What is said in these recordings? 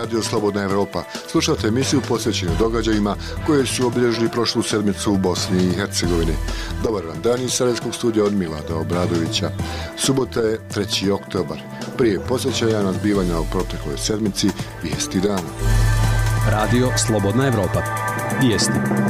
Radio Slobodna Evropa. Slušate emisiju posvećenu događajima koje su obilježili prošlu sedmicu u Bosni i Hercegovini. Dobar vam dan iz Sarajevskog studija od Milada Obradovića. Subota je 3. oktobar. Prije posjećanja na zbivanja u protekloj sedmici, vijesti dana. Radio Slobodna Evropa. Vijesti.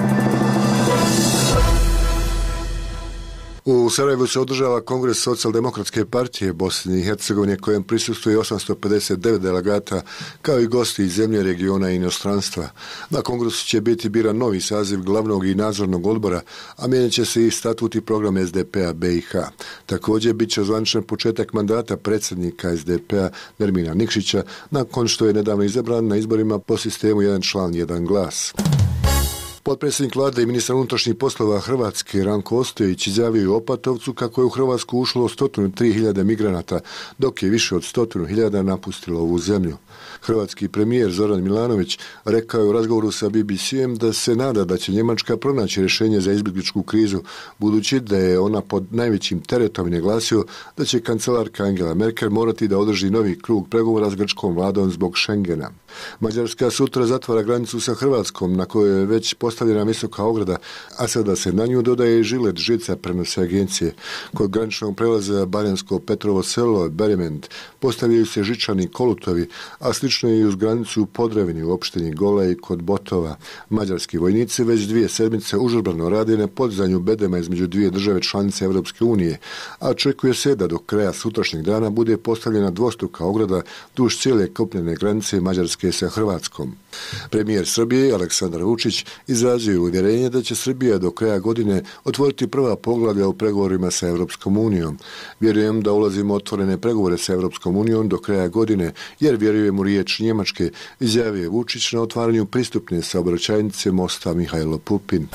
U Sarajevu se održava Kongres Socijaldemokratske partije Bosne i Hercegovine kojem prisustvuje 859 delegata kao i gosti iz zemlje, regiona i inostranstva. Na kongresu će biti biran novi saziv glavnog i nadzornog odbora, a mijenjat će se i statut i program SDP-a BiH. Također bit će ozvaničen početak mandata predsjednika SDP-a Nermina Nikšića nakon što je nedavno izabran na izborima po sistemu jedan član, jedan glas. Potpredsjednik vlade i ministar unutrašnjih poslova Hrvatske Ranko Ostojić izjavio u Opatovcu kako je u Hrvatsku ušlo 103.000 migranata, dok je više od 100.000 napustilo ovu zemlju. Hrvatski premijer Zoran Milanović rekao je u razgovoru sa BBC-em da se nada da će Njemačka pronaći rješenje za izbjegličku krizu, budući da je ona pod najvećim teretom i naglasio da će kancelarka Angela Merkel morati da održi novi krug pregovora s grčkom vladom zbog Schengena. Mađarska sutra zatvara granicu sa Hrvatskom, na kojoj je već postavljena visoka ograda, a sada se na nju dodaje i žilet žica, prenose agencije. Kod graničnog prelaza Barjansko Petrovo selo Berement postavljaju se žičani kolutovi, a slično je i uz granicu u Podravini u opštini Gola i kod Botova. Mađarski vojnici već 2 sedmice užurbano rade na podizanju bedema između dvije države članice Europske unije, a očekuje se da do kraja sutrašnjeg dana bude postavljena dvostruka ograda duž cijele kopnene granice Mađarske sa Hrvatskom. Premijer Srbije Aleksandar Vučić izrazio je uvjerenje da će Srbija do kraja godine otvoriti prva poglavlja u pregovorima sa Europskom unijom. Vjerujem da ulazimo u otvorene pregovore sa Europskom unijom do kraja godine, jer vjerujem u riječ Njemačke, izjavio je Vučić na otvaranju pristupne saobraćajnice mosta Mihajlo Pupin.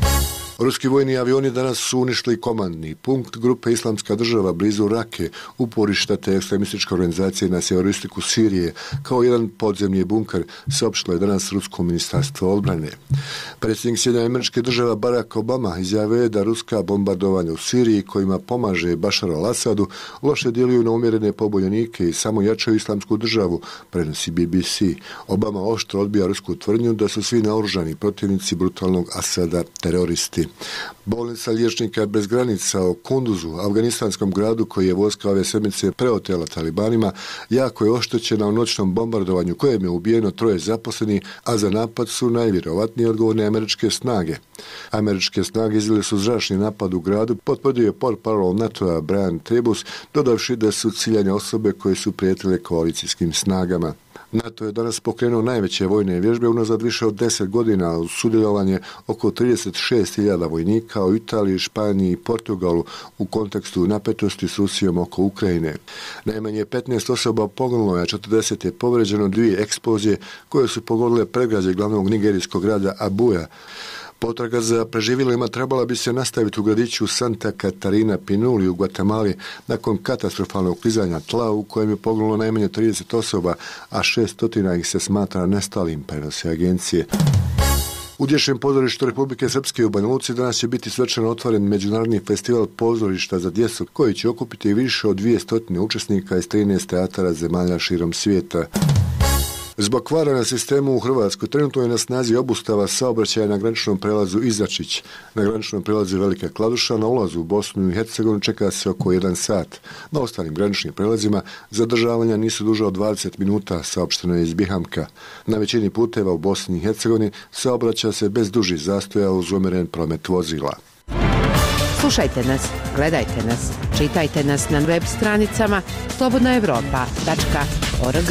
Ruski vojni avioni danas su uništili komandni punkt grupe Islamska država blizu Rake, uporišta te ekstremističke organizacije na sjeveroistoku Sirije, kao jedan podzemni bunker, saopštilo je danas Rusko ministarstvo odbrane. Predsjednik Sjedinjenih Američkih Država Barack Obama izjavio je da ruska bombardovanja u Siriji, kojima pomaže Bašaru al-Asadu, loše djeluju na umjerene pobunjenike i samo jačaju Islamsku državu, prenosi BBC. Obama oštro odbija rusku tvrdnju da su svi naoružani protivnici brutalnog Asada teroristi. Bolnica liječnika bez granica u Kunduzu, afganistanskom gradu koji je vojska ove sedmice preotela talibanima, jako je oštećena u noćnom bombardovanju kojem je ubijeno 3 zaposlenih, a za napad su najvjerovatnije odgovorne američke snage. Američke snage izvele su zračni napad u gradu, potvrdio je portparol NATO-a Brian Trebus, dodavši da su ciljane osobe koje su prijetile koalicijskim snagama. NATO je danas pokrenuo najveće vojne vježbe unazad više od 10 godina uz sudjelovanje oko 36.000 vojnika u Italiji, Španiji i Portugalu u kontekstu napetosti s Rusijom oko Ukrajine. Najmanje 15 osoba poginulo, a 40 je povređeno 2 eksplozije koje su pogodile predgrađe glavnog nigerijskog grada Abuja. Potraga za preživjelima trebala bi se nastaviti u gradiću Santa Catarina Pinuli u Guatemali nakon katastrofalnog klizanja tla u kojem je poginulo najmanje 30 osoba, a 600 ih se smatra nestalim, prenose agencije. U Dječjem pozorištu Republike Srpske u Banja Luci danas će biti svečano otvoren međunarodni festival pozorišta za djecu koji će okupiti više od 200 učesnika iz 13 teatara zemalja širom svijeta. Zbog kvara na sistemu u Hrvatskoj trenutno je na snazi obustava saobraćaja na graničnom prelazu Izačić. Na graničnom prelazu Velika Kladuša na ulazu u Bosnu i Hercegovinu čeka se oko 1 sat. Na ostalim graničnim prelazima zadržavanja nisu duže od 20 minuta, saopšteno je iz Bihamka. Na većini puteva u Bosni i Hercegovini saobraća se bez dužih zastoja uz umjeren promet vozila. Slušajte nas, gledajte nas, čitajte nas na web stranicama slobodnaevropa.org.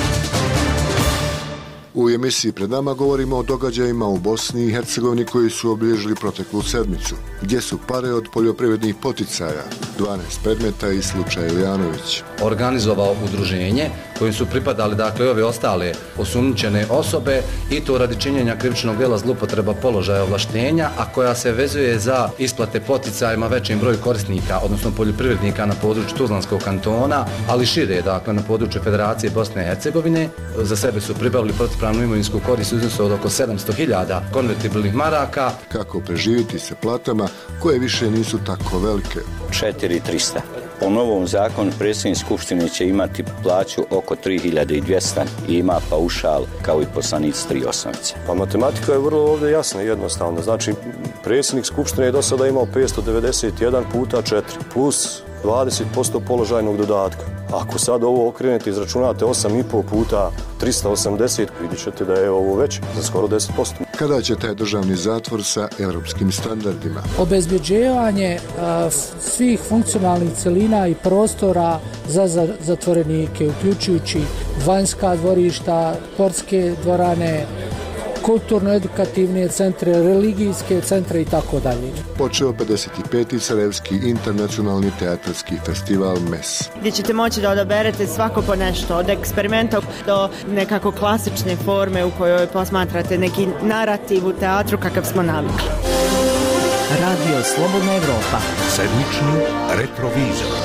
U emisiji pred nama govorimo o događajima u Bosni i Hercegovini koji su obilježili proteklu sedmicu. Gdje su pare od poljoprivrednih poticaja? 12 predmeta i slučaj Ilijanović. Organizovao udruženje kojim su pripadali ove ostale osumnjičene osobe i to radi činjenja krivičnog djela zloupotreba položaja ovlaštenja, a koja se vezuje za isplate poticajima većem broju korisnika, odnosno poljoprivrednika na području Tuzlanskog kantona, ali šire, na području Federacije Bosne i Hercegovine. Za sebe su pribavili protivpravnu imovinsku korist u iznosu od oko 700.000 konvertibilnih maraka. Kako preživjeti se platama koje više nisu tako velike? 4.300. Po novom zakonu predsjednik Skupštine će imati plaću oko 3200 i ima paušal kao i poslanici 3 osnovice. Pa matematika je vrlo ovdje jasna i jednostavna. Znači, predsjednik Skupštine je do sada imao 591 puta 4 plus 20% položajnog dodatka. Ako sad ovo okrenete, izračunate 8,5 puta 380, vidjet ćete da je ovo veće za skoro 10%. Kada će taj državni zatvor sa europskim standardima? Obezbjeđivanje svih funkcionalnih celina i prostora za zatvorenike, uključujući vanjska dvorišta, sportske dvorane, kulturno-edukativne centre, religijske centre i tako dalje. Počeo 55. Sarajevski internacionalni teatarski festival MES. Gdje ćete moći da odaberete svako po nešto, od eksperimenta do nekako klasične forme u kojoj posmatrate neki narativ u teatru kakav smo navikli. Radio Slobodna Evropa. Sedmični retrovizor.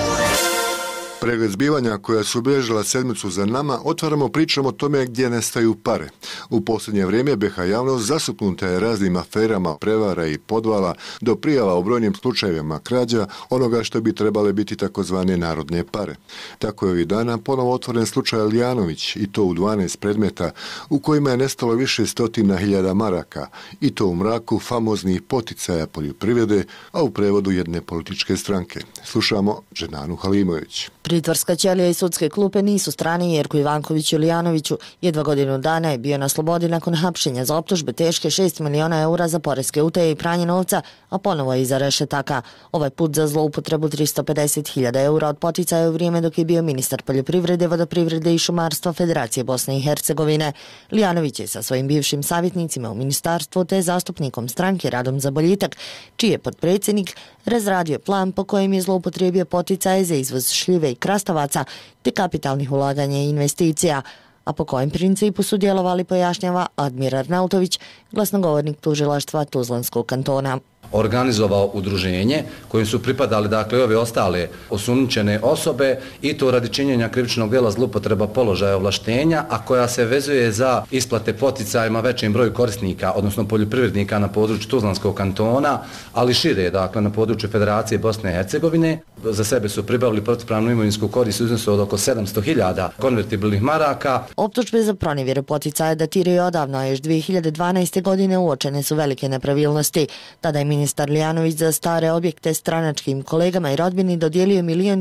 Pregled zbivanja koja su obilježila sedmicu za nama, otvaramo pričom o tome gdje nestaju pare. U posljednje vrijeme BiH javnost zasupnuta je raznim aferama, prevara i podvala do prijava o brojnim slučajevima krađa onoga što bi trebale biti takozvane narodne pare. Tako je ovih dana ponovo otvoren slučaj Lijanović i to u 12 predmeta u kojima je nestalo više stotina hiljada maraka i to u mraku famoznih poticaja poljoprivrede, a u prevodu jedne političke stranke. Slušamo Dženanu Halimović. Pritvorska ćelija i sudske klupe nisu strani Jerku Ivankoviću Lijanoviću. Jedva godinu dana je bio na slobodi nakon hapšenja za optužbe teške 6 miliona eura za poreske utaje i pranje novca, a ponovo je iza rešetaka. Ovaj put za zloupotrebu 350.000 eura od poticaja u vrijeme dok je bio ministar poljoprivrede, vodoprivrede i šumarstva Federacije Bosne i Hercegovine. Lijanović je sa svojim bivšim savjetnicima u ministarstvu te zastupnikom stranke Radom za boljitak, čiji je potpredsjednik, razradio plan po kojem je zloupotrebio poticaje za izvoz šljive i krastavaca te kapitalnih ulaganja i investicija, a po kojem principu su djelovali, pojašnjava Admir Arnautović, glasnogovornik tužilaštva Tuzlanskog kantona. Organizovao udruženje kojim su pripadali dakle ove ostale osumnjičene osobe i to radi činjenja krivičnog djela zloupotreba položaja ovlaštenja, a koja se vezuje za isplate poticajima većem broju korisnika, odnosno poljoprivrednika na području Tuzlanskog kantona, ali šire dakle na području Federacije Bosne i Hercegovine. Za sebe su pribavili protivpravnu imovinsku korist u iznosu od oko 700.000 konvertibilnih maraka. Optužbe za pronevjeru poticaja datiraju odavno, još 2012. godine uočene su velike nepravilnosti. Tada je ministar Lijanović za stare objekte stranačkim kolegama i rodbini dodijelio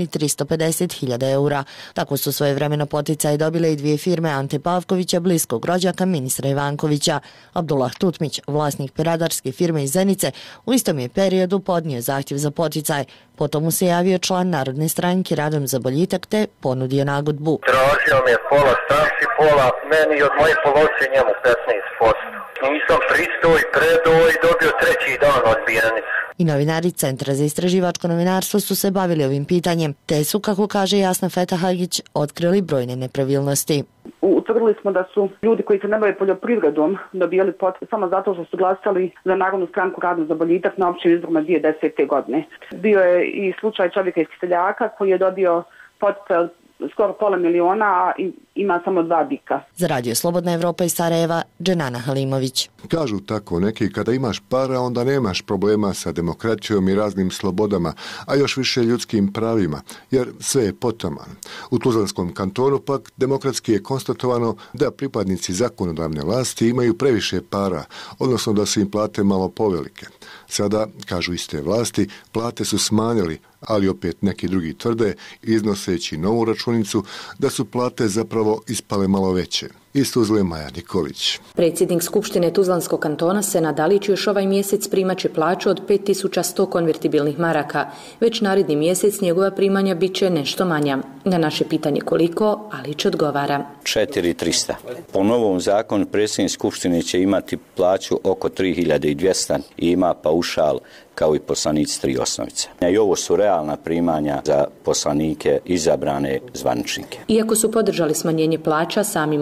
1.350.000 eura. Tako su svojevremeno poticaje dobile i dvije firme Ante Pavkovića, bliskog rođaka ministra Ivankovića. Abdullah Tutmić, vlasnik peradarske firme iz Zenice, u istom je periodu podnio zahtjev za poticaj. Potom mu se javio član Narodne stranke Radom za boljitak te ponudio nagodbu. Tražio mi je pola stavki, pola meni, od moje položke njemu 15%. Nisam pristao i predao i dobio treći dan odbijenicu. I novinari Centra za istraživačko novinarstvo su se bavili ovim pitanjem, te su, kako kaže Jasna Fetahagić, otkrili brojne nepravilnosti. Utvrdili smo da su ljudi koji se ne bave poljoprivredom dobijali poticaj samo zato što su glasali za Narodnu stranku Radom za boljitak na općim izborima 2010. godine. Bio je i slučaj čovjeka iz Kiseljaka koji je dobio poticaj skoro $500.000, a ima samo 2 bika. Za Radio Slobodna Evropa iz Sarajeva, Dženana Halimović. Kažu tako neki, kada imaš para, onda nemaš problema sa demokratijom i raznim slobodama, a još više ljudskim pravima, jer sve je potaman. U Tuzlanskom kantonu pak demokratski je konstatovano da pripadnici zakonodavne vlasti imaju previše para, odnosno da su im plate malo povelike. Sada, kažu iste vlasti, plate su smanjili, ali opet neki drugi tvrde, iznoseći novu računicu, da su plate zapravo ispale malo veće. Iz Tuzle Maja Nikolić. Predsjednik Skupštine Tuzlanskog kantona Senad Dalić još ovaj mjesec primaće plaću od 5.100 konvertibilnih maraka. Već naredni mjesec njegova primanja bit će nešto manja. Na naše pitanje koliko, Alić odgovara. 4.300. Po novom zakonu predsjednik Skupštine će imati plaću oko 3.200 i ima paušal kao i poslanici 3 osnovice. I ovo su realna primanja za poslanike izabrane zvaničnike. Iako su podržali smanjenje plaća samima sebi,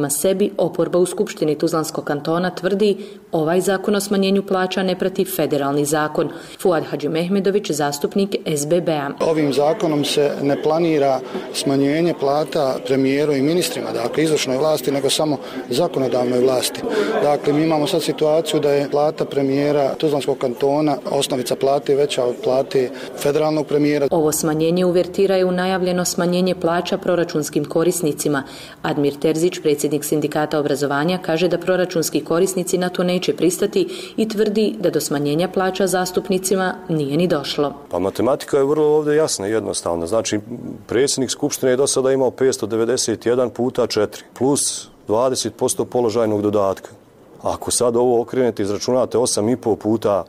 provedbi oporba u Skupštini Tuzlanskog kantona tvrdi ovaj zakon o smanjenju plaća ne prati federalni zakon. Fuad Hadžimehmedović, zastupnik SBB-a. Ovim zakonom se ne planira smanjenje plata premijeru i ministrima, dakle izvršnoj vlasti, nego samo zakonodavnoj vlasti. Dakle, mi imamo sad situaciju da je plata premijera Tuzlanskog kantona, osnovica plate veća od plate federalnog premijera. Ovo smanjenje uvertira je u najavljeno smanjenje plaća proračunskim korisnicima. Admir Terzić, predsjednik sindikata obrazovanja, kaže da proračunski korisnici na to neće pristati i tvrdi da do smanjenja plaća zastupnicima nije ni došlo. Pa matematika je vrlo ovdje jasna i jednostavna. Znači, predsjednik Skupštine je do sada imao 591 puta 4 plus 20% položajnog dodatka. Ako sad ovo okrenete, izračunate 8,5 puta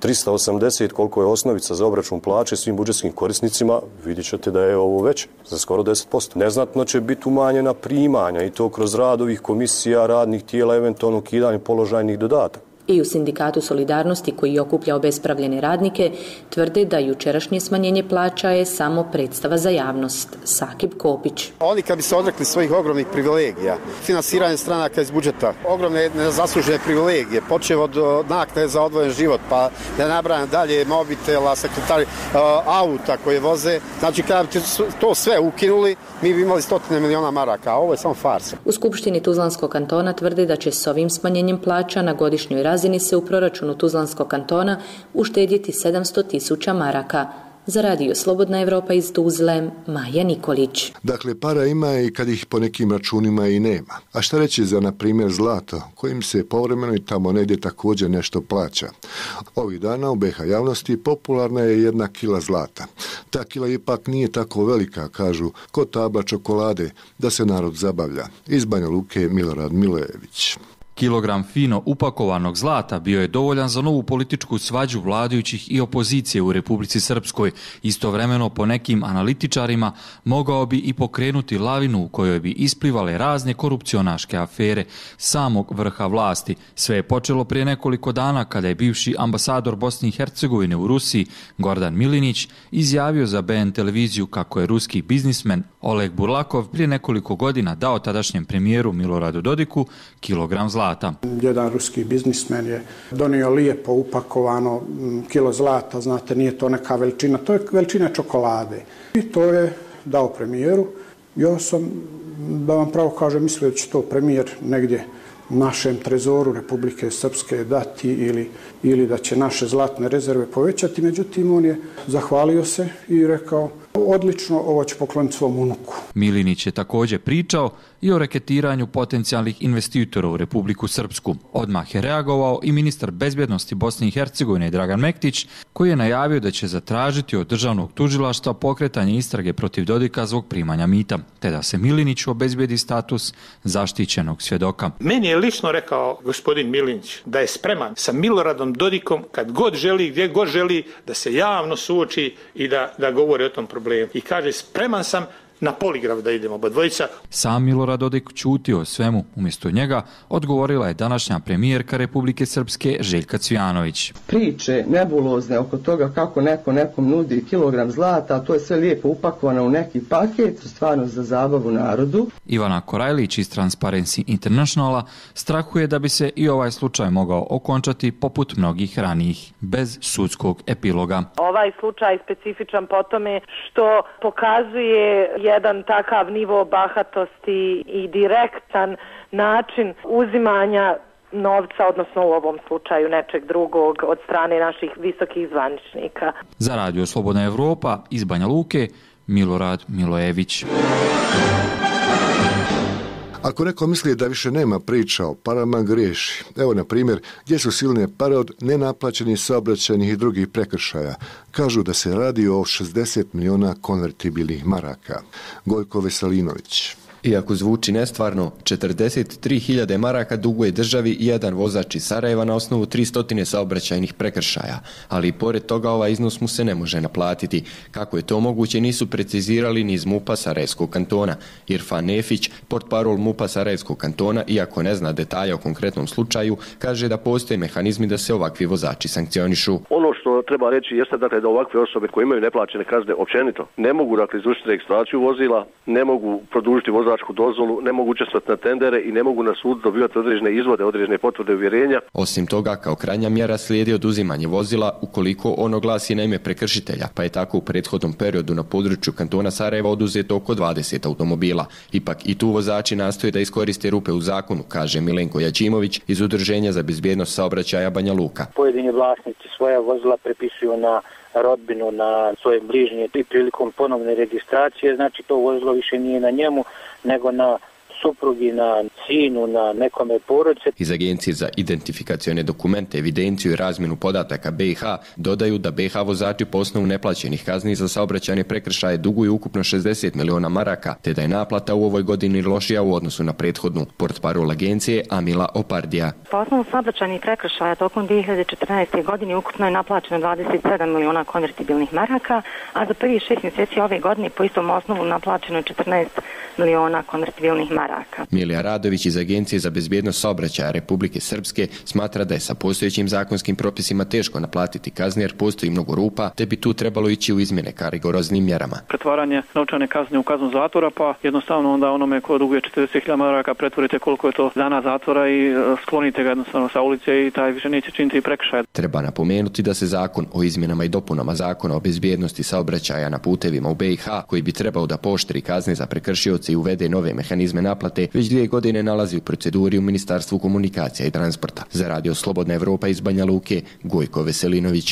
380 koliko je osnovica za obračun plaće svim budžetskim korisnicima, vidjet ćete da je ovo veće, za skoro 10%. Neznatno će biti umanjena primanja i to kroz rad ovih komisija, radnih tijela, eventualno ukidanje položajnih dodataka. I u Sindikatu Solidarnosti, koji okuplja obespravljene radnike, tvrde da jučerašnje smanjenje plaća je samo predstava za javnost. Sakib Kopić. Oni kad bi se odrekli svojih ogromnih privilegija, finansiranje stranaka iz budžeta, ogromne nezaslužene privilegije, počev od naknade za odvojen život, pa da ne nabrajam dalje mobitela, sekretari, auta koje voze, znači kada bi to sve ukinuli, mi bi imali 100 miliona maraka, a ovo je samo farsa. U Skupštini Tuzlanskog kantona tvrde da će s ovim smanjenjem plaća na godišnjoj razini se u proračunu Tuzlanskog kantona uštedjeti 700.000 maraka. Za Radio Slobodna Evropa iz Tuzle, Maja Nikolić. Dakle, para ima i kad ih po nekim računima i nema. A šta reći za, na primjer, zlato, kojim se povremeno i tamo negdje također nešto plaća? Ovih dana u BiH javnosti popularna je 1 kila zlata. Ta kila ipak nije tako velika, kažu, kod tabla čokolade, da se narod zabavlja. Iz Banja Luke, Milorad Milojević. Kilogram fino upakovanog zlata bio je dovoljan za novu političku svađu vladajućih i opozicije u Republici Srpskoj. Istovremeno, po nekim analitičarima, mogao bi i pokrenuti lavinu u kojoj bi isplivale razne korupcionaške afere samog vrha vlasti. Sve je počelo prije nekoliko dana kada je bivši ambasador Bosne i Hercegovine u Rusiji, Gordan Milinić, izjavio za BN televiziju kako je ruski biznismen Oleg Burlakov prije nekoliko godina dao tadašnjem premijeru Miloradu Dodiku kilogram zlata. Jedan ruski biznismen je donio lijepo upakovano kilo zlata, znate, nije to neka veličina, to je veličina čokolade. I to je dao premijeru. Ja sam, da vam pravo kažem, mislio da će to premijer negdje našem trezoru Republike Srpske dati ili da će naše zlatne rezerve povećati. Međutim, on je zahvalio se i rekao, odlično, ovo će pokloniti svom unuku. Milinić je također pričao i o reketiranju potencijalnih investitora u Republiku Srpsku. Odmah je reagovao i ministar bezbjednosti Bosne i Hercegovine Dragan Mektić, koji je najavio da će zatražiti od državnog tužilaštva pokretanje istrage protiv Dodika zbog primanja mita, te da se Miliniću obezbijedi status zaštićenog svjedoka. Meni je lično rekao gospodin Milinić da je spreman sa Miloradom Dodikom kad god želi, gdje god želi, da se javno suoči i da govori o tom problemu. I kaže, spreman sam na poligraf da idemo oba dvojica. Sam Milorad Dodik ćutio o svemu. Umjesto njega odgovorila je današnja premijerka Republike Srpske Željka Cvijanović. Priče nebulozne oko toga kako neko nekom nudi kilogram zlata, to je sve lijepo upakovano u neki paket, stvarno za zabavu narodu. Ivana Korajlić iz Transparency Internationala strahuje da bi se i ovaj slučaj mogao okončati poput mnogih ranijih, bez sudskog epiloga. Ovaj slučaj je specifičan po tome što pokazuje jedan takav nivo bahatosti i direktan način uzimanja novca, odnosno u ovom slučaju nečeg drugog, od strane naših visokih zvaničnika. Za Radio Slobodna Evropa iz Banja Luke, Milorad Milojević. Ako neko misli da više nema priča o parama, griješi. Evo, na primjer, gdje su silne pare od nenaplaćenih saobraćajnih i drugih prekršaja. Kažu da se radi o 60 miliona konvertibilnih maraka. Gojko Veselinović. Iako zvuči nestvarno, 43.000 maraka duguje državi jedan vozač iz Sarajeva na osnovu 300 saobraćajnih prekršaja, ali i pored toga ovaj iznos mu se ne može naplatiti. Kako je to moguće, nisu precizirali ni iz MUP-a Sarajevskog kantona. Irfan Nefić, portparol MUP-a Sarajevskog kantona, iako ne zna detalja o konkretnom slučaju, kaže da postoje mehanizmi da se ovakvi vozači sankcionišu. Ono što što treba reći jeste dakle da ovakve osobe koje imaju neplaćene kazne općenito ne mogu dakle izvršiti registraciju vozila, ne mogu produžiti vozačku dozvolu, ne mogu učestvovati na tendere i ne mogu na sud dobivati određene izvode, određene potvrde uvjerenja. Osim toga, kao krajnja mjera slijedi oduzimanje vozila ukoliko ono glasi na ime prekršitelja, pa je tako u prethodnom periodu na području kantona Sarajeva oduzeto oko 20 automobila. Ipak i tu vozači nastoje da iskoriste rupe u zakonu, kaže Milenko Jačimović iz Udruženja za bezbjednost saobraćaja Banja Luka. Pojedini vlasnici svoja vozila prepisuju na rodbinu, na svoje bližnje i prilikom ponovne registracije, znači to vozilo više nije na njemu, nego na suprugi, na sinu, na nekome porodice. Iz Agencije za identifikacione dokumente, evidenciju i razmjenu podataka BiH dodaju da BiH vozači po osnovu neplaćenih kazni za saobraćajne prekršaje duguju ukupno 60 miliona maraka, te da je naplata u ovoj godini lošija u odnosu na prethodnu. Portparol agencije Amila Opardija. Po osnovu saobraćajnih prekršaja tokom 2014. godine ukupno je naplaćeno 27 miliona konvertibilnih maraka, a za prvih 6 mjeseci ove godine po istom osnovu naplaćeno je 14 miliona konvertibilnih maraka. Milija Radović iz Agencije za bezbjednost saobraćaja Republike Srpske smatra da je sa postojećim zakonskim propisima teško naplatiti kazne jer postoji mnogo rupa, te bi tu trebalo ići u izmjene ka rigoroznim mjerama. Pretvaranje novčane kazne u kaznu zatvora, pa jednostavno onda onome ko duguje 40.000 maraka pretvorite koliko je to dana zatvora i sklonite ga jednostavno sa ulice i taj više neće činiti prekršaj. Treba napomenuti da se zakon o izmjenama i dopunama zakona o bezbjednosti saobraćaja na putevima u BiH, koji bi trebao da pooštri kazne za prekršioce i uvede nove mehanizme naplate, već 2 godine nalazi u proceduri u Ministarstvu komunikacija i transporta. Za Radio Slobodna Evropa iz Banja Luke, Gojko Veselinović.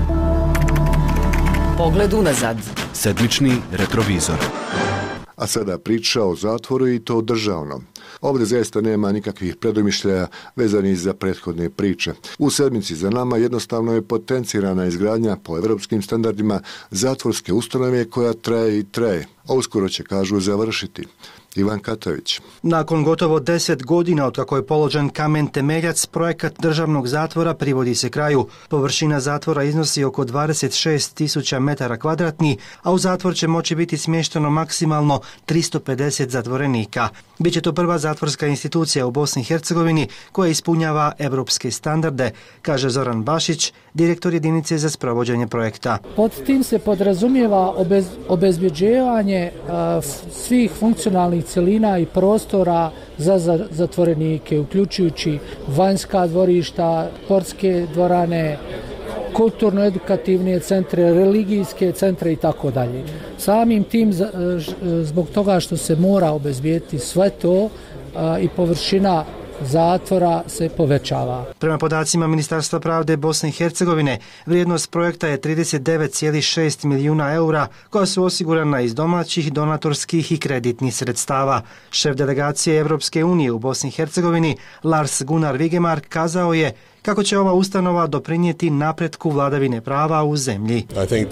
Pogled unazad. Sedmični retrovizor. A sada priča o zatvoru i to državno. Ovdje zaista nema nikakvih predomišljaja vezanih za prethodne priče. U sedmici za nama jednostavno je potencirana izgradnja po evropskim standardima zatvorske ustanove koja traje i traje, a uskoro će, kažu, završiti. Ivan Katavić. Nakon gotovo 10 godina od kako je položen kamen temeljac, projekat državnog zatvora privodi se kraju. Površina zatvora iznosi oko 26.000 metara kvadratnih, a u zatvor će moći biti smješteno maksimalno 350 zatvorenika. Biće to prva zatvorska institucija u Bosni i Hercegovini koja ispunjava evropske standarde, kaže Zoran Bašić, direktor jedinice za sprovođenje projekta. Pod tim se podrazumijeva obezbjeđivanje svih funkcionalnih celina i prostora za zatvorenike, uključujući vanjska dvorišta, sportske dvorane, kulturno-edukativne centre, religijske centre i tako dalje. Samim tim, zbog toga što se mora obezbijeti sve to i površina zatvora se povećava. Prema podacima Ministarstva pravde Bosne i Hercegovine, vrijednost projekta je 39,6 milijuna eura koja su osigurana iz domaćih, donatorskih i kreditnih sredstava. Šef delegacije Evropske unije u Bosni i Hercegovini, Lars Gunnar Vigemark, kazao je kako će ova ustanova doprinijeti napretku vladavine prava u zemlji.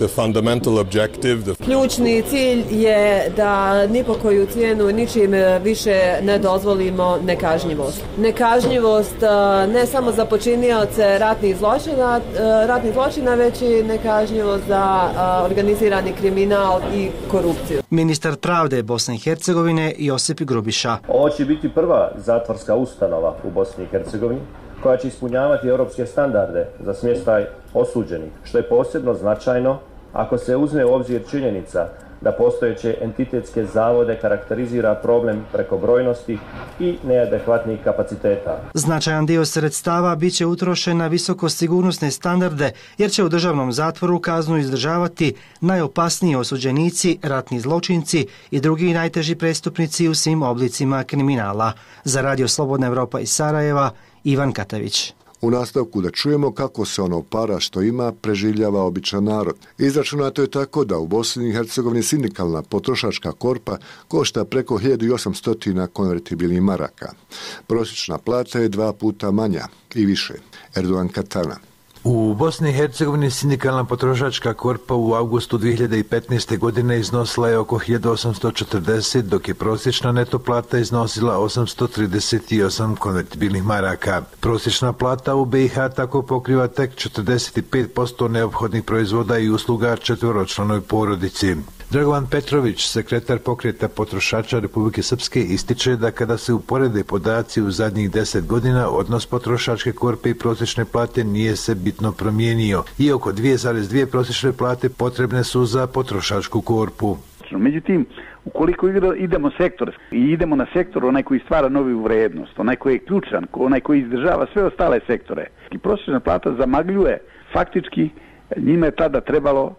Ključni cilj je da ni po koju cijenu ničim više ne dozvolimo nekažnjivost. Nekažnjivost ne samo za počinioce ratnih zločina, već i nekažnjivost za organizirani kriminal i korupciju. Ministar pravde Bosne i Hercegovine Josip Grubiša. Ovo će biti prva zatvorska ustanova u Bosni i Hercegovini koja će ispunjavati europske standarde za smještaj osuđenih, što je posebno značajno ako se uzme u obzir činjenica da postojeće entitetske zavode karakterizira problem prekobrojnosti i neadekvatnih kapaciteta. Značajan dio sredstava bit će utrošen na visokosigurnosne standarde, jer će u državnom zatvoru kaznu izdržavati najopasniji osuđenici, ratni zločinci i drugi najteži prestupnici u svim oblicima kriminala. Za Radio Slobodna Evropa iz Sarajeva, Ivan Katavić. U nastavku da čujemo kako se ono para što ima preživljava običan narod. Izračunato je tako da u Bosni i Hercegovini sindikalna potrošačka korpa košta preko 1800 konvertibilnih maraka. Prosječna plata je 2 puta manja i više. Erdogan Katana. U Bosni i Hercegovini sindikalna potrošačka korpa u avgustu 2015. godine iznosila je oko 1840, dok je prosječna neto plata iznosila 838 konvertibilnih maraka. Prosječna plata u BiH tako pokriva tek 45% neophodnih proizvoda i usluga četveročlanoj porodici. Dragovan Petrović, sekretar pokreta potrošača Republike Srpske, ističe da kada se uporede podaci u zadnjih 10 godina, odnos potrošačke korpe i prosječne plate nije se bitno promijenio i oko 2,2 prosječne plate potrebne su za potrošačku korpu. Međutim, ukoliko idemo sektor i idemo na sektor onaj koji stvara novu vrednost, onaj koji je ključan, onaj koji izdržava sve ostale sektore, i prosječna plata zamagljuje, faktički njima je tada trebalo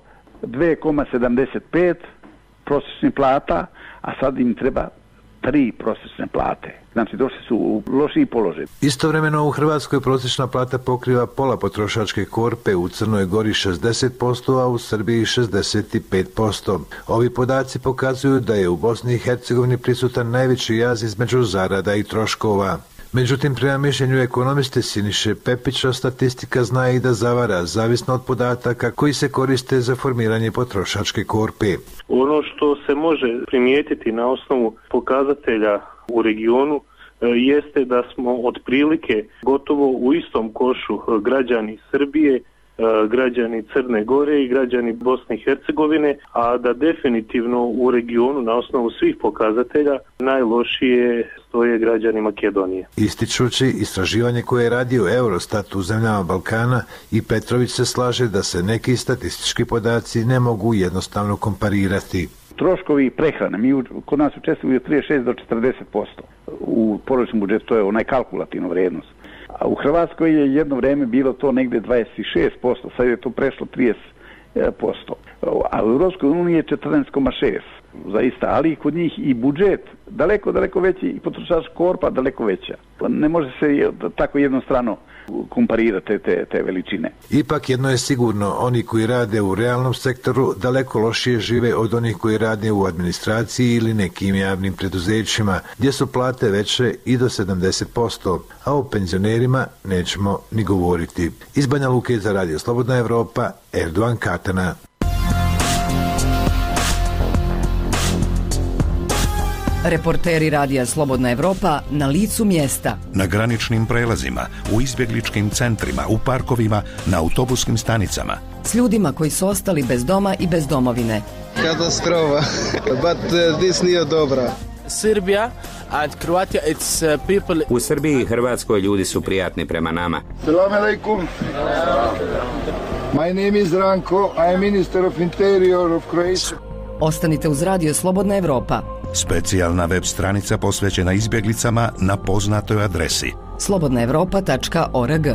2,75 prosječnih plata, a sad im treba 3 prosječne plate. Znači, došli su u lošiji položaj. Istovremeno u Hrvatskoj prosječna plata pokriva pola potrošačke korpe, u Crnoj Gori 60%, a u Srbiji 65%. Ovi podaci pokazuju da je u Bosni i Hercegovini prisutan najveći jaz između zarada i troškova. Međutim, prema mišljenju ekonomiste Siniše Pepića, statistika zna i da zavara, zavisno od podataka koji se koriste za formiranje potrošačke korpe. Ono što se može primijetiti na osnovu pokazatelja u regionu jeste da smo otprilike gotovo u istom košu građani Srbije, građani Crne Gore i građani Bosne i Hercegovine, a da definitivno u regionu na osnovu svih pokazatelja najlošije stoje građani Makedonije. Ističući istraživanje koje je radio Eurostat u zemljama Balkana, i Petrović se slaže da se neki statistički podaci ne mogu jednostavno komparirati. Troškovi prehrane, mi kod nas učestvuju 36 do 40%. U porodičnom budžetu to je onaj kalkulativna vrijednost. A u Hrvatskoj je jedno vreme bilo to negde 26%, sad je to prešlo 30%. A u Europskoj uniji je 14,6%. Zaista, ali i kod njih i budžet daleko veći i potrošačka korpa daleko veća. Ne može se tako jednostrano komparirati te veličine. Ipak jedno je sigurno, oni koji rade u realnom sektoru daleko lošije žive od onih koji rade u administraciji ili nekim javnim preduzećima, gdje su plate veće i do 70%, a o penzionerima nećemo ni govoriti. Iz Banja Luke za Radio Slobodna Evropa, Erdogan Katana. Reporteri Radija Slobodna Evropa na licu mjesta. Na graničnim prelazima, u izbjegličkim centrima, u parkovima, na autobuskim stanicama. S ljudima koji su ostali bez doma i bez domovine. Katastrofa, but this nije dobra. Serbia and Croatia, it's people. U Srbiji i Hrvatskoj ljudi su prijatni prema nama. Selam alaikum. My name is Ranko, I am Minister of Interior of Croatia. Ostanite uz Radio Slobodna Evropa. Specijalna web stranica posvećena izbjeglicama na poznatoj adresi slobodnaevropa.org.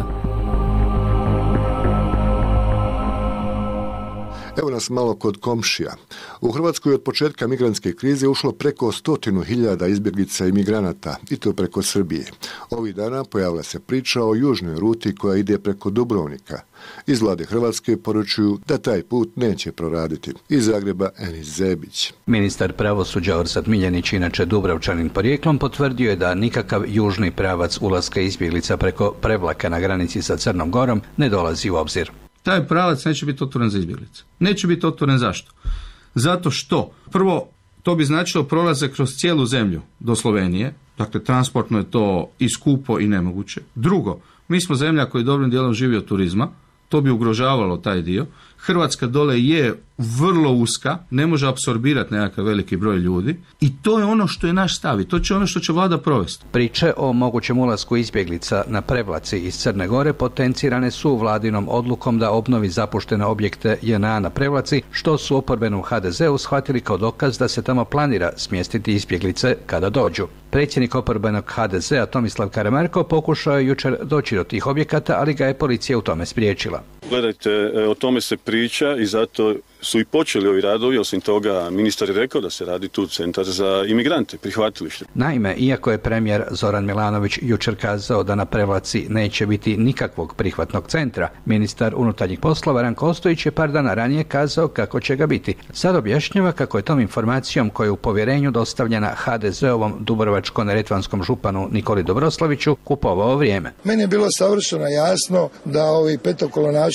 Evo nas malo kod komšija. U Hrvatskoj od početka migrantske krize ušlo preko 100.000 izbjeglica i migranata, i to preko Srbije. Ovih dana pojavila se priča o južnoj ruti koja ide preko Dubrovnika. Iz vlade Hrvatske poručuju da taj put neće proraditi. Iz Zagreba Enis Zebić. Ministar pravosuđa Orsat Miljenić, inače Dubrovčanin porijeklom, potvrdio je da nikakav južni pravac ulaska izbjeglica preko Prevlaka na granici sa Crnom Gorom ne dolazi u obzir. Taj pravac neće biti otvoren za izbjeglice. Neće biti otvoren zašto? Zato što, prvo, to bi značilo prolazak kroz cijelu zemlju do Slovenije, dakle transportno je to i skupo i nemoguće. Drugo, mi smo zemlja koja dobrim dijelom živi od turizma, to bi ugrožavalo taj dio. Hrvatska dole je vrlo uska, ne može apsorbirati nekakav veliki broj ljudi i to je ono što je naš stav i to će ono što će vlada provesti. Priče o mogućem ulasku izbjeglica na Prevlaci iz Crne Gore potencirane su vladinom odlukom da obnovi zapuštene objekte JNA na Prevlaci, što su oporbenom HDZ-u shvatili kao dokaz da se tamo planira smjestiti izbjeglice kada dođu. Predsjednik oporbenog HDZ-a Tomislav Karamarko pokušao je jučer doći do tih objekata, ali ga je policija u tome spriječila. Gledajte, o tome se priča i zato su i počeli ovi radovi. Osim toga, ministar je rekao da se radi tu centar za imigrante, prihvatilište. Naime, iako je premijer Zoran Milanović jučer kazao da na Prevlaci neće biti nikakvog prihvatnog centra, ministar unutarnjih poslova Ranko Ostojić je par dana ranije kazao kako će ga biti. Sad objašnjava kako je tom informacijom koja je u povjerenju dostavljena HDZ-ovom dubrovačko-neretvanskom županu Nikoli Dobroslaviću kupovao vrijeme. Meni je bilo savršeno jasno da ovi petokolonaši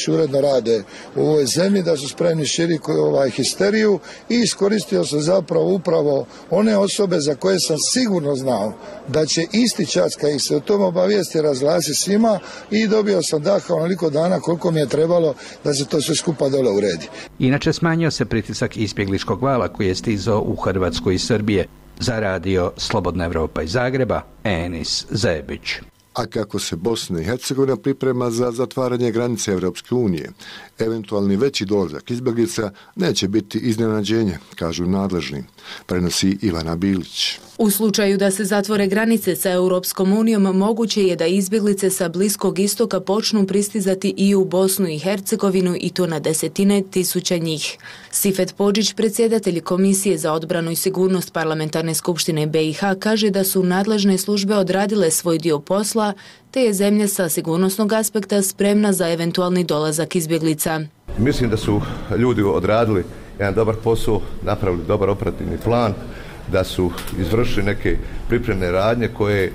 još uredno rade u ovoj zemlji, da su spremni širiti histeriju i iskoristio sam zapravo upravo one osobe za koje sam sigurno znao da će isti čas kad ih se o tom obavijesti razglasi svima i dobio sam daha onoliko dana koliko mi je trebalo da se to sve skupa dole uredi. Inače smanjio se pritisak izbjegličkog vala koji je stizao u Hrvatsku i Srbije. Za radio Slobodna Evropa iz Zagreba, Enis Zebić. A kako se Bosna i Hercegovina priprema za zatvaranje granice Europske unije, eventualni veći dolazak izbjeglica neće biti iznenađenje, kažu nadležni, prenosi Ivana Bilić. U slučaju da se zatvore granice sa Europskom unijom, moguće je da izbjeglice sa Bliskog istoka počnu pristizati i u Bosnu i Hercegovinu i to na desetine tisuća njih. Sifet Podžić, predsjedatelj Komisije za odbranu i sigurnost Parlamentarne skupštine BiH, kaže da su nadležne službe odradile svoj dio posla, te je zemlja sa sigurnosnog aspekta spremna za eventualni dolazak izbjeglica. Mislim da su ljudi odradili jedan dobar posao, napravili dobar operativni plan, da su izvršili neke pripremne radnje koje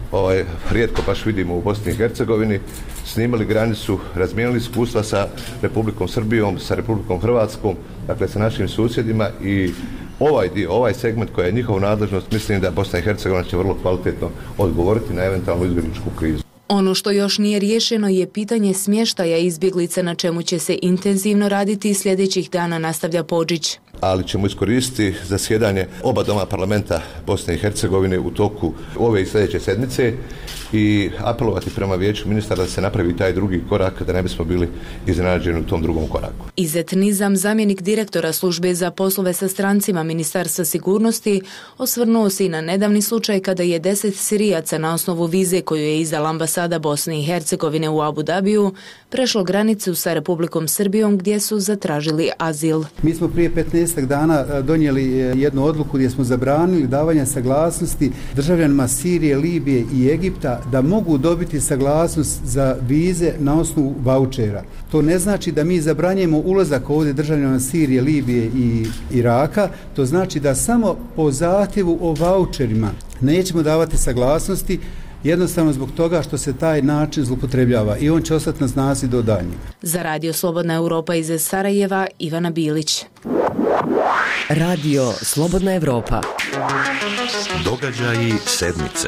rijetko baš vidimo u Bosni i Hercegovini, snimali granicu, razmijenili iskustva sa Republikom Srbijom, sa Republikom Hrvatskom, dakle sa našim susjedima i ovaj segment koji je njihova nadležnost, mislim da Bosna i Hercegovina će vrlo kvalitetno odgovoriti na eventualnu izbjegličku krizu. Ono što još nije riješeno je pitanje smještaja izbjeglica, na čemu će se intenzivno raditi sljedećih dana, nastavlja Podžić. Ali ćemo iskoristiti zasjedanje oba doma parlamenta Bosne i Hercegovine u toku ove i sljedeće sedmice i apelovati prema vijeću ministara da se napravi taj drugi korak, da ne bismo bili iznenađeni u tom drugom koraku. Izet Nizam, zamjenik direktora službe za poslove sa strancima Ministarstva sigurnosti, osvrnuo se i na nedavni slučaj kada je 10 Sirijaca na osnovu vize koju je izdala ambasada Bosne i Hercegovine u Abu Dhabiju prešlo granicu sa Republikom Srbijom gdje su zatražili azil. Mi smo prije 15 dana donijeli jednu odluku gdje smo zabranili davanje saglasnosti državljanima Sirije, Libije i Egipta da mogu dobiti saglasnost za vize na osnovu vaučera. To ne znači da mi zabranjujemo ulazak ovdje državljanima Sirije, Libije i Iraka, to znači da samo po zahtjevu o vaučerima nećemo davati saglasnosti, jednostavno zbog toga što se taj način zloupotrebljava i on će ostati na snazi do daljnjeg. Za radio Slobodna Europa iz Sarajeva, Ivana Bilić. Radio Slobodna Europa. Događaji sedmice.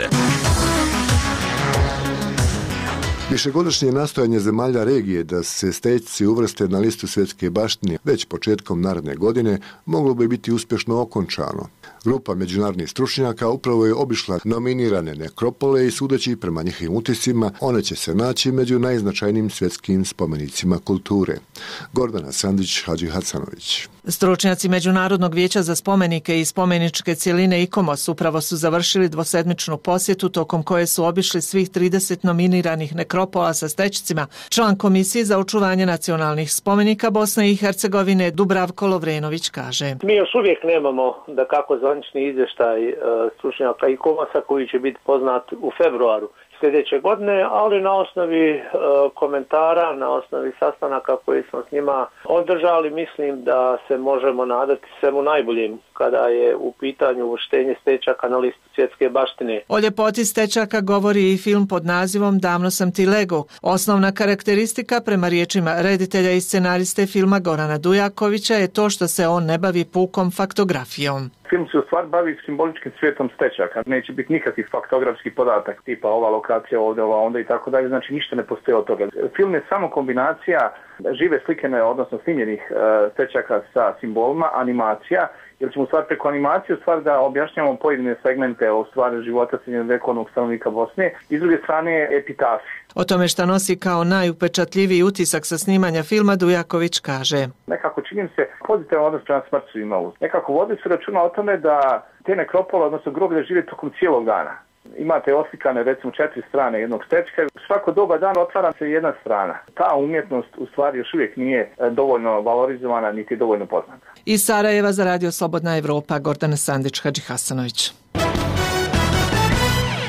Višegodišnje nastojanje zemalja regije da se stećci uvrste na listu svjetske baštine već početkom naredne godine moglo bi biti uspješno okončano. Grupa međunarodnih stručnjaka upravo je obišla nominirane nekropole i sudeći prema njihovim utiscima, one će se naći među najznačajnijim svjetskim spomenicima kulture. Gordana Sandić, Hadži Hacanović. Stručnjaci Međunarodnog vijeća za spomenike i spomeničke cjeline ICOMOS upravo su završili dvosedmičnu posjetu tokom koje su obišli svih 30 nominiranih nekropola sa stećcima. Član Komisije za očuvanje nacionalnih spomenika Bosne i Hercegovine Dubravko Lovrenović kaže: Mi još uvijek nemamo da kako zvanični izvještaj stručnjaka ICOMOS-a koji će biti poznat u februaru sljedeće godine, ali na osnovi komentara, na osnovi sastanaka koje smo s njima održali, mislim da se možemo nadati svemu najboljem kada je u pitanju uvrštenje stečaka na listu svjetske baštine. O ljepoti stečaka govori i film pod nazivom Davno sam ti lego. Osnovna karakteristika prema riječima reditelja i scenariste filma Gorana Dujakovića je to što se on ne bavi pukom faktografijom. Film se u stvari bavi simboličkim svijetom stečaka. Neće biti nikakvih faktografskih podatak tipa ova lokacija ovdje, ova onda i tako dalje. Znači ništa ne postoji od toga. Film je samo kombinacija žive slikene, odnosno snimljenih stečaka sa simbolima, animacija, jer ćemo u stvari preko animacije u stvari da objašnjamo pojedine segmente o stvari života srednjovjekovnog stanovnika Bosne i s druge strane epitafi. O tome šta nosi kao najupečatljiviji utisak sa snimanja filma Dujaković kaže: Nekako čini se pozitivan odnos prema smrću imao. Nekako vodi se računa o tome da te nekropole, odnosno groblje, žive tokom cijelog dana. Imate oslikane recimo 4 strane jednog stečka, svako doba dana otvara se jedna strana. Ta umjetnost u stvari još uvijek nije dovoljno valorizovana niti dovoljno poznata. Iz Sarajeva za radio Slobodna Evropa, Gordana Sandić, Hadži Hasanović.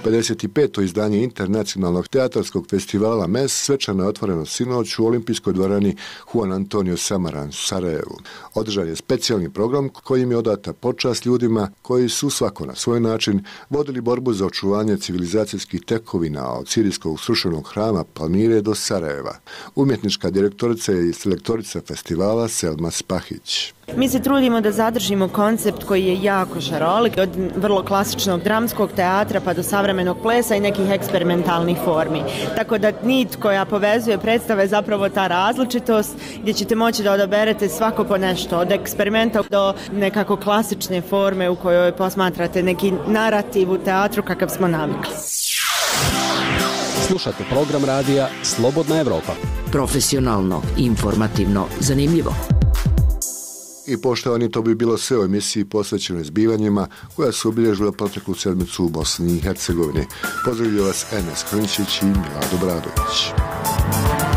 55. izdanje internacionalnog teatarskog festivala MES svečano je otvoreno sinoć u olimpijskoj dvorani Juan Antonio Samaran u Sarajevu. Održan je specijalni program kojim je odata počast ljudima koji su svako na svoj način vodili borbu za očuvanje civilizacijskih tekovina od sirijskog srušenog hrama Palmire do Sarajeva. Umjetnička direktorica i selektorica festivala Selma Spahić. Mi se trudimo da zadržimo koncept koji je jako šarolik, od vrlo klasičnog dramskog teatra pa do savremenog plesa i nekih eksperimentalnih formi. Tako da nit koja povezuje predstave je zapravo ta različitost gdje ćete moći da odaberete svako po nešto, od eksperimenta do nekako klasične forme u kojoj posmatrate neki narativ u teatru kakav smo navikli. Slušate program radija Slobodna Evropa. Profesionalno, informativno, zanimljivo. I poštovani, to bi bilo sve u emisiji posvećenoj zbivanjima koja su obilježila proteklu sedmicu u Bosni i Hercegovini. Pozdravljaju vas Enes Hrnčić i Milado Bradović.